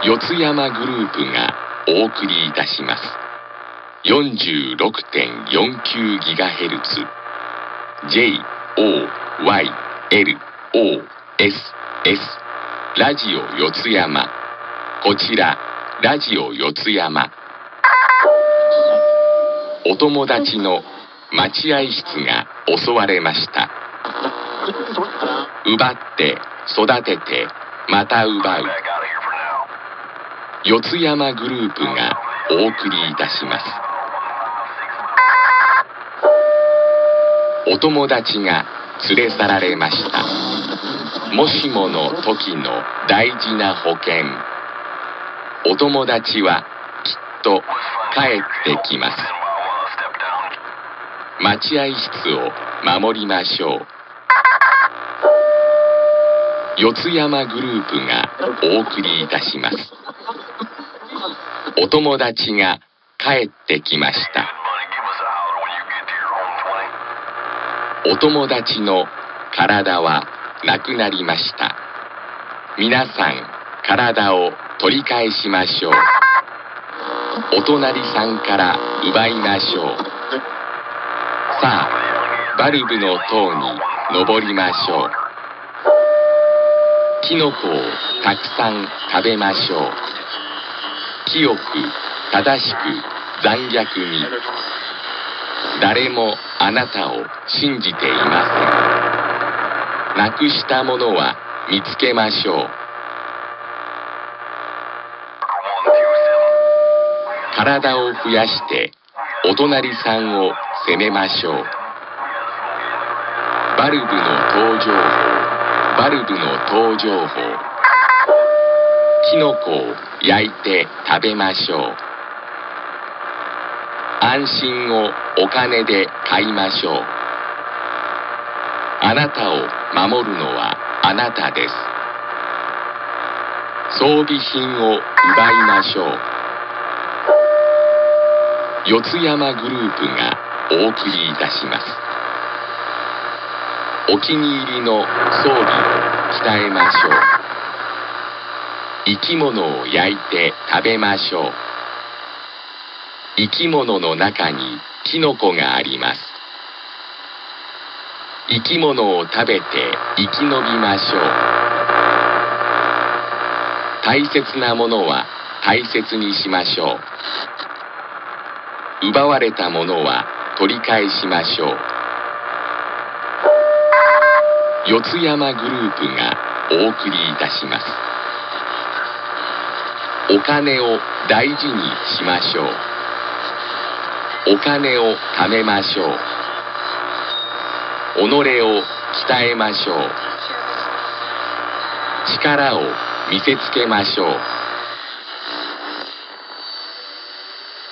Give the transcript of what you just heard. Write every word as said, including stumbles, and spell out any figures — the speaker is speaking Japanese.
四ツ山グループがお送りいたします。よんじゅうろくてんよんきゅうギガヘルツ ジェイ オー ワイ エル オー エス エス ラジオ四ツ山。こちらラジオ四ツ山。お友達の待合室が襲われました。奪って育ててまた奪う。四ツ山グループがお送りいたします。お友達が連れ去られました。もしもの時の大事な保険。お友達はきっと帰ってきます。待合室を守りましょう。四ツ山グループがお送りいたします。お友達が帰ってきました。お友達の体はなくなりました。皆さん体を取り返しましょう。お隣さんから奪いましょう。さあバルブの塔に登りましょう。キノコをたくさん食べましょう。清く正しく残虐に。誰もあなたを信じていません。なくしたものは見つけましょう。体を増やしてお隣さんを責めましょう。バルブの登場法、バルブの登場法。キノコを焼いて食べましょう。安心をお金で買いましょう。あなたを守るのはあなたです。装備品を奪いましょう。四ツ山グループがお送りいたします。お気に入りの装備を鍛えましょう。生き物を焼いて食べましょう。生き物の中にキノコがあります。生き物を食べて生き延びましょう。大切なものは大切にしましょう。奪われたものは取り返しましょう。四ツ山グループがお送りいたします。お金を大事にしましょう。お金を貯めましょう。己を鍛えましょう。力を見せつけましょう。